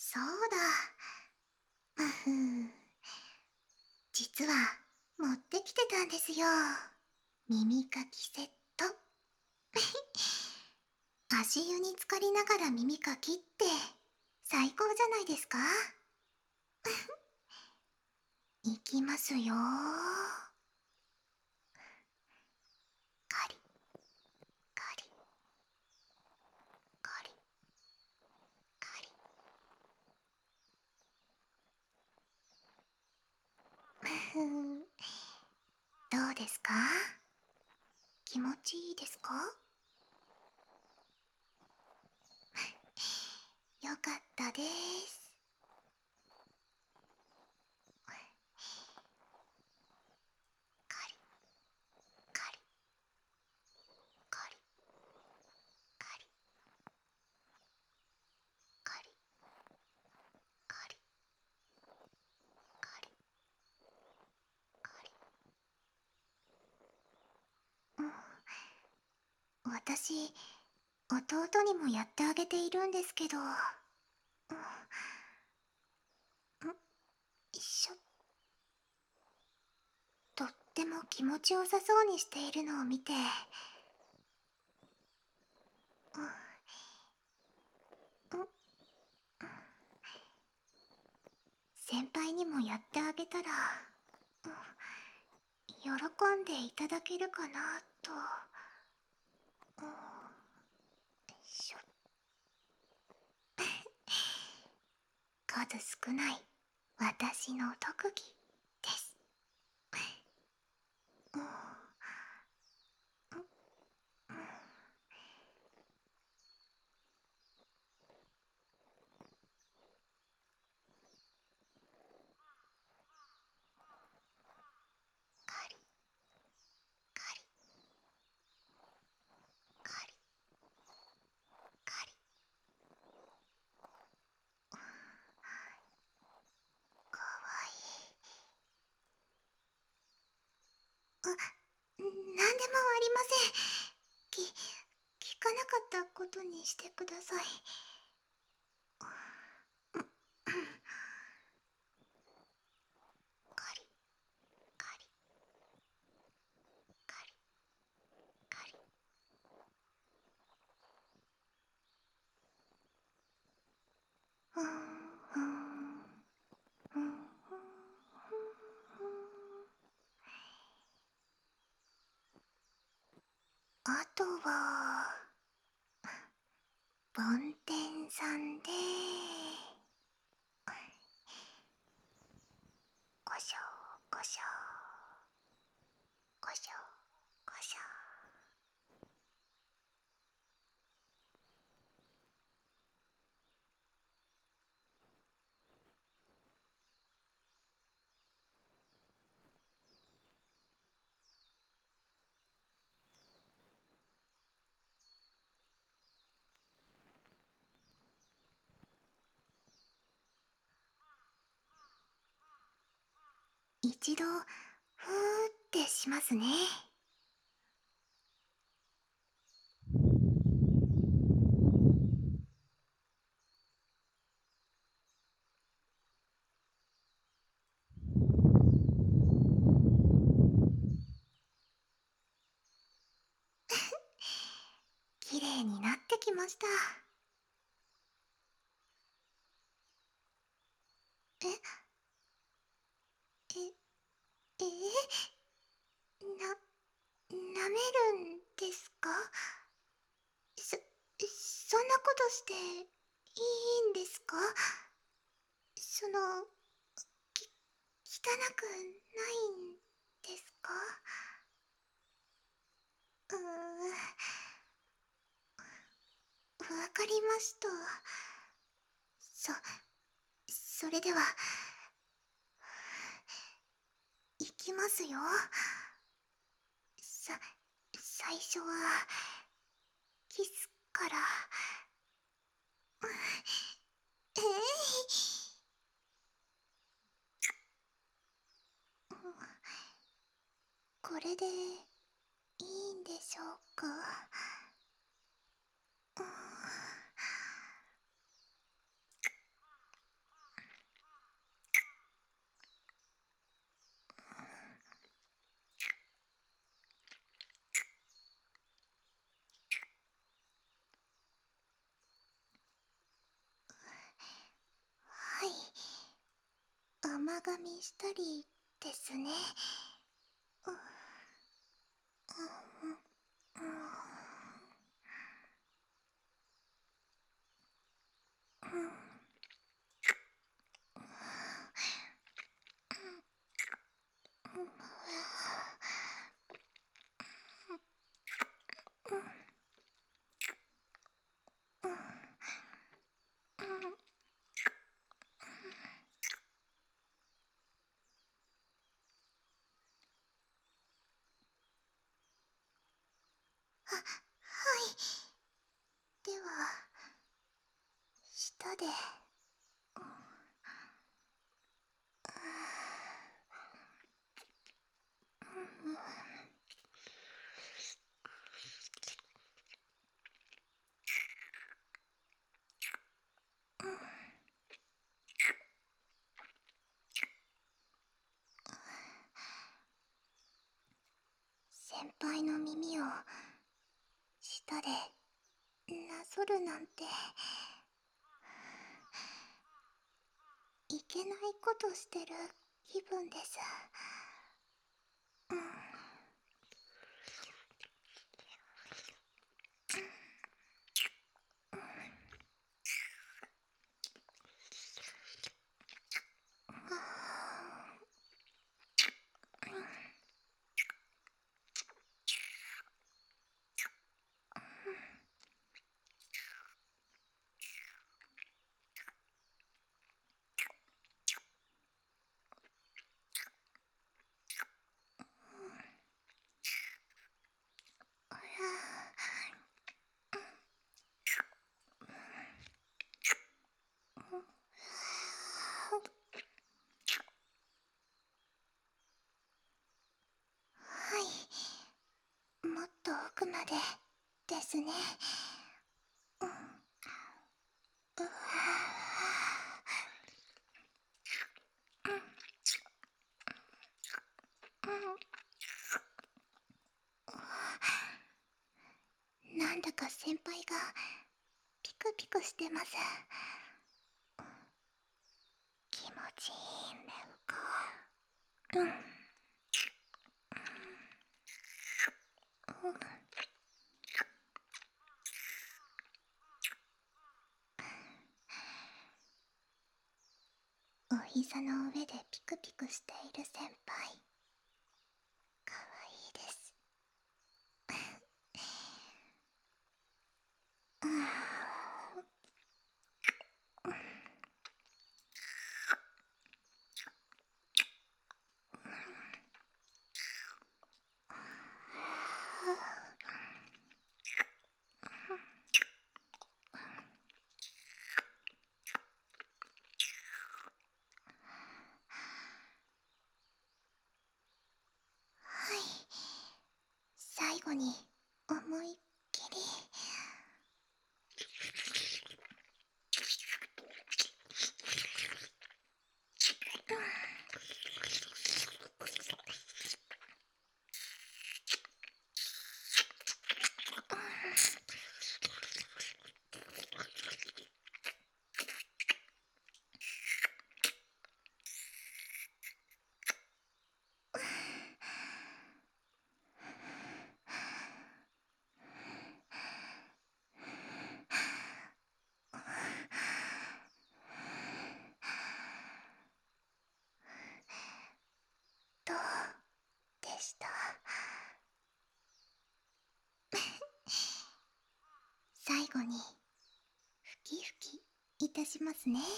そうだ。うふん。実は、持ってきてたんですよ。耳かきセット。足湯に浸かりながら耳かきって、最高じゃないですか？いきますよ。カリ、カリ、カリ、カリ。ふん。どうですか？気持ちいいですか？よかったです。カリ、カリ、カリ、カリ、カリ、カリ、カリ、カリ。うん。私、弟にもやってあげているんですけど、一緒。とっても気持ちよさそうにしているのを見て、先輩にもやってあげたら、喜んでいただけるかなと。しょ。数少ない私の特技です。カリ、カリ、カリ、カリ。かわいい。なんでもありません。聞かなかったことにしてください。カリ、カリ、カリ、カリ。ふんふんふんふんふん。あとは、梵天さんで、ごしょごしょごしょごしょ。一度、ふーってしますね。きれいになってきました。え、え、舐めるんですか？そ、そんなことしていいんですか？その、き、汚くないんですか？わかりました。そ、それでは、いきますよ。最初は、キスから。えい、これで、いいんでしょうか？ 前髪したりですね。ううんうんはい。では舌で先輩の耳を舌でなぞるなんていけないことしてる気分です。はい、もっと奥までですね。なんだか先輩がピクピクしてます。気持ちいいんですか？お膝の上でピクピクしている先輩、かわいいです。はい、最後に思いっきり。どうでした？最後にふきふきいたしますね。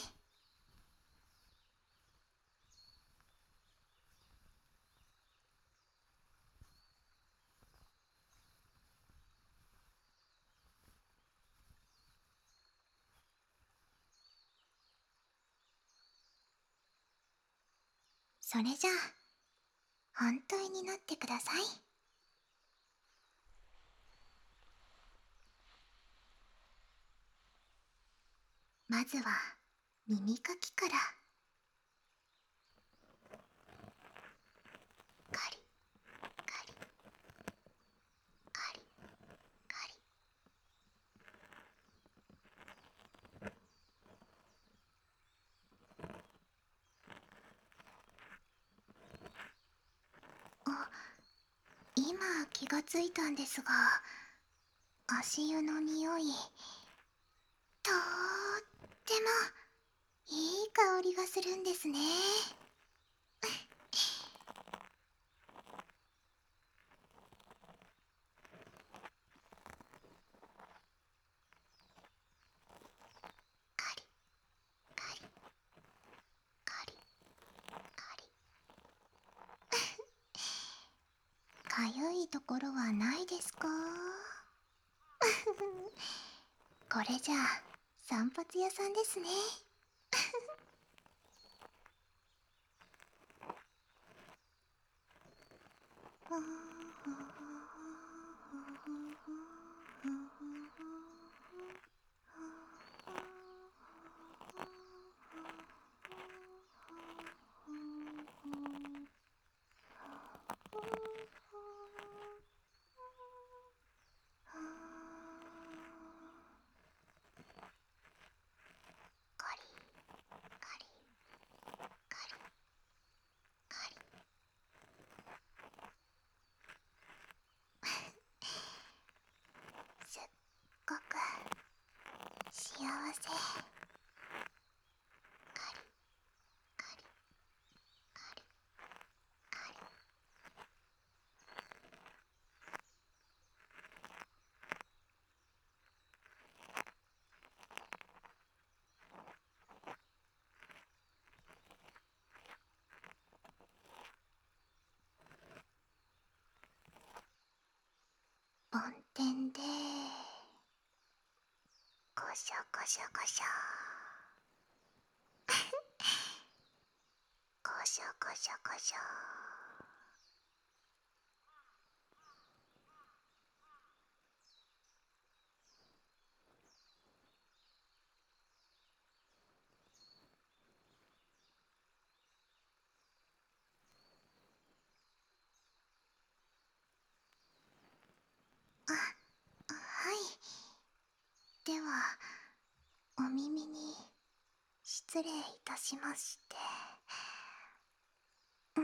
それじゃあ反対になってください。まずは耳かきから。カリカリカリカリ。 気がついたんですが、足湯の匂い、とってもいい香りがするんですね。カリカリカリカリ。かゆいところはないですか？これじゃあ散髪屋さんですね。カリカリカリカリ。すっごく幸せ。カリカリカリカリ。梵天でコショコショコショ。コショコショコショ。あ、はい。では、お耳に失礼いたしまして。うん、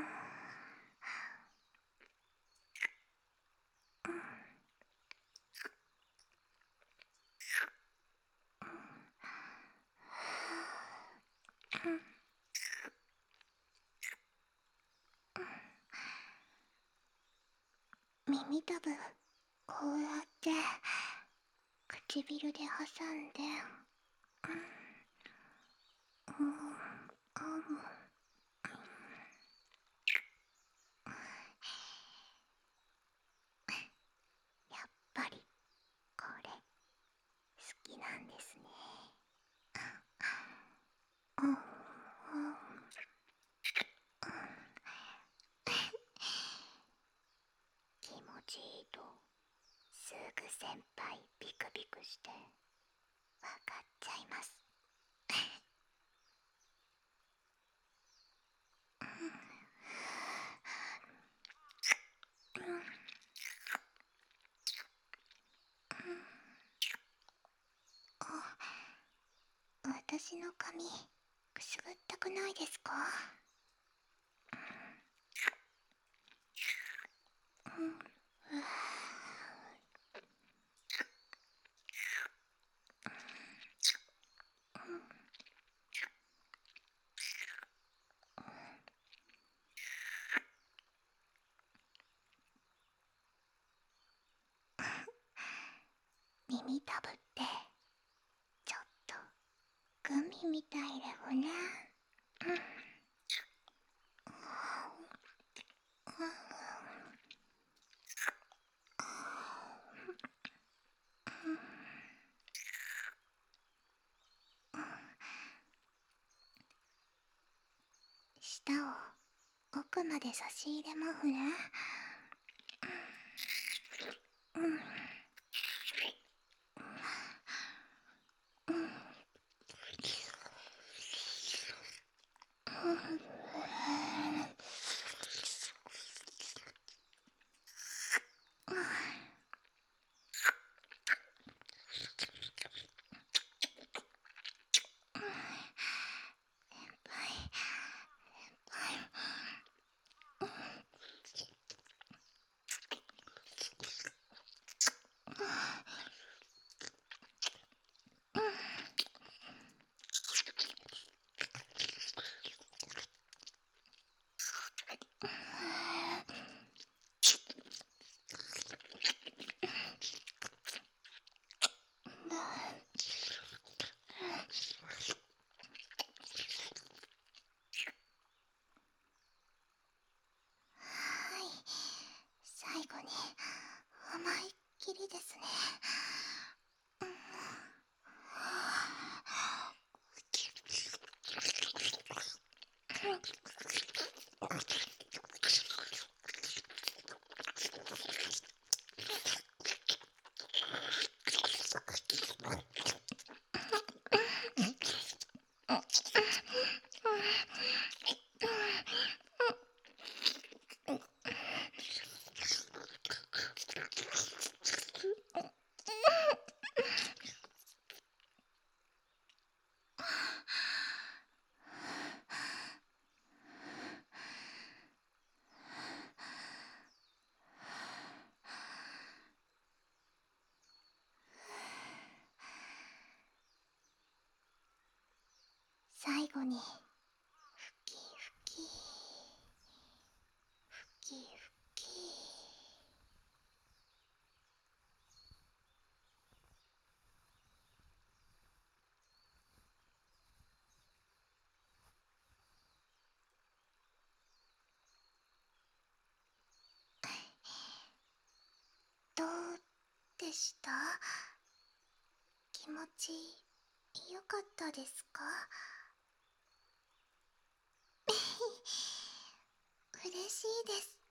耳たぶ、こうやって唇で挟んで、うん、うん、やっぱりこれ好きなんですね。うん、うん、気持ちいいとすぐ先輩ビクビクしてわかっちゃいます。私の髪くすぐったくないですか？うん、耳たぶってちょっとグミみたいですね。うん、舌を奥まで差し入れますね。うん、 いですね。最後にふきふきふきふき。どうでした？気持ちよかったですか？嬉しいです。